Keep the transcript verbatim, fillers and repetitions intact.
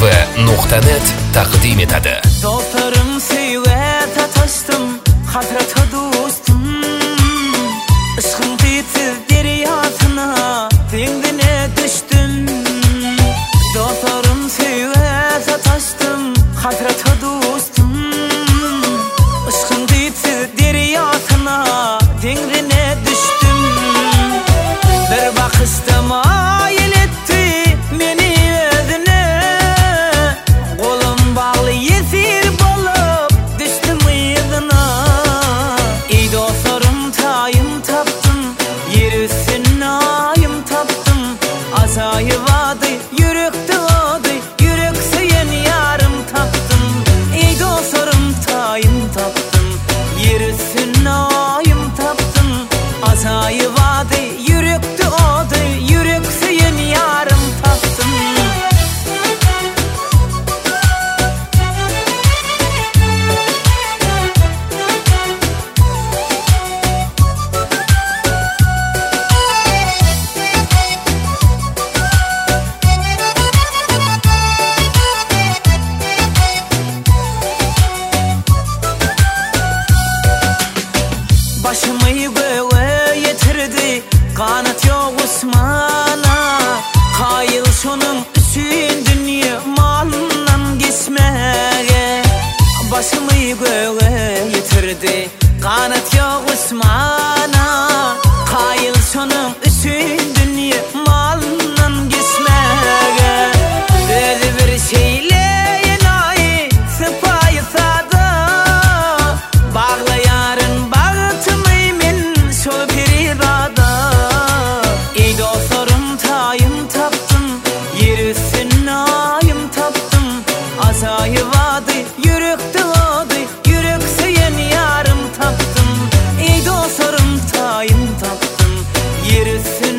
ve .net taqdim etadi. Dostlarım seyve tataştım, hasrata dostum. Işkın kıyıtsız deryasına dengine düştüm. Dostlarım seyve tataştım, hasrata dostum. Işkın kıyıtsız deryasına dengine düştüm. Bir bakışta mayil etti beni özüne. Kolum bağlı yesir bolup düştüm ıyığına. Ey dostlarım tayım taptım, yer üstüne ayım taptım. Azayı vadı yürekte odı, yürek seyen yarım taptım. Ey dostlarım tayım taptım, yer üstüne ayım taptım. Azayı vadı yürekte odı, yürek seyen yarım taptım. Başımı göğe getirdi, kanat yok Osman'a. Hayıl şunun üçün dünya malından geçmeye. Başımı göğe getirdi, kanat yok Osman'a. Hayıl şunun üçün dünya malından geçmeye. Özü bir şeyle yenayi sıpayı sada. Bağlayarın bağıtımıyım şol bir irada. Ey dostlarım tayım taptım, yer üstüne ayım taptım. Azayı vadı yürekte odı, yürek seyen yarım taptım. Ey dostlarım tayım taptım, yer üstüne